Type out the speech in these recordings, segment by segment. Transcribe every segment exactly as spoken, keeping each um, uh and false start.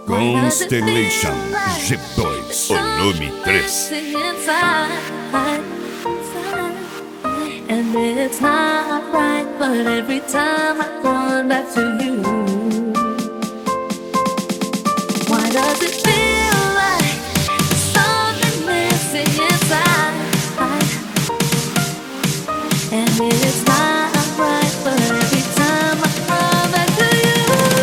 Constellation G dois, volume três. And it's not right, but every time I run back to you, why does it feel like something missing inside? And it's not right, but every time I run back to you,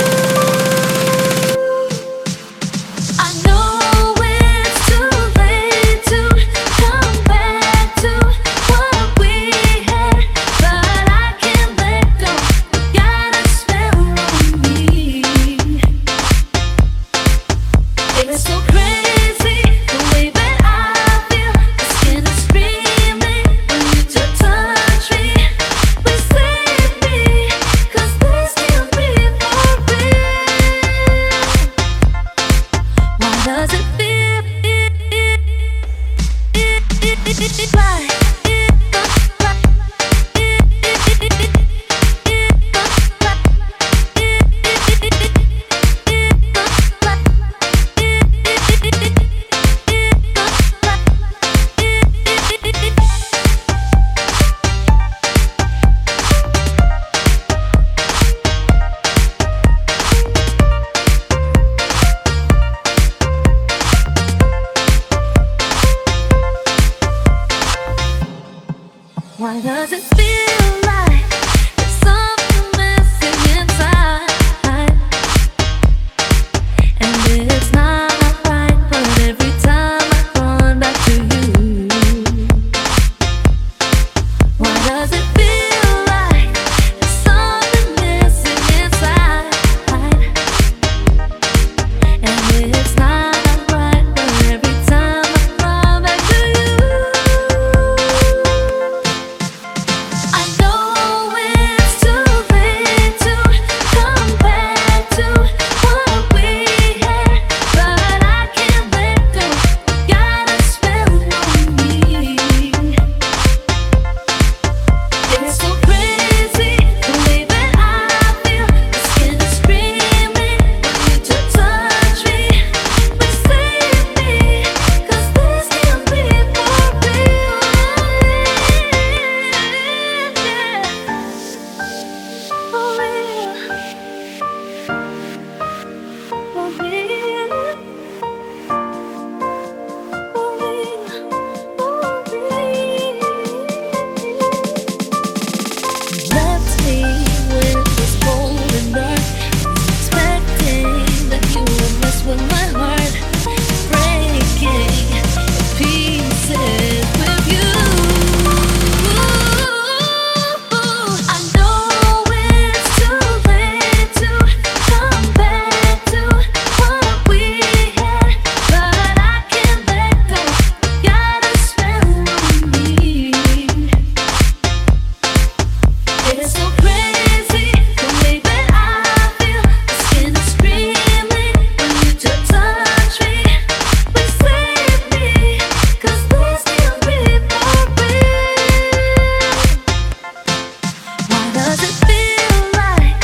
I know it's too late to come back to what we had, but I can't let go. You got a spell on me. It's so crazy the way that I feel. The skin is screaming when you just touch me. We save me, 'cause this can't be for real. Why does it feel like Why does it feel like there's something missing inside? And it's not right, but every time I run back to you, why does it feel like there's something missing inside? And it's not right, but every time I run back to you, I know it's too late to come back to what we had, but I can't let go. Got a spell on me. It's so crazy the way that I feel. The skin is screaming when you just touch me. We save me, 'cause this can't be for real. For real, for real, for real, for real. Left me with this cold and dark, expecting that you would mess with my heart, breaking pieces with you. I know it's too late to come back to what we had, but I can't let go. Got a spell on me. It's so crazy the way that I feel. The skin is screaming when you just touch me. We save me, 'cause this can't be for real. Why does it feel like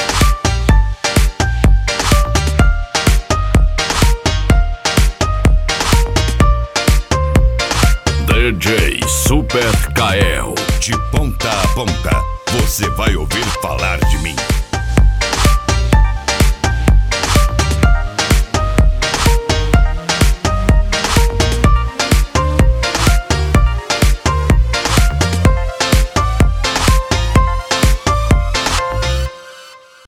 D J Super Kael, de ponta a ponta, você vai ouvir falar de mim.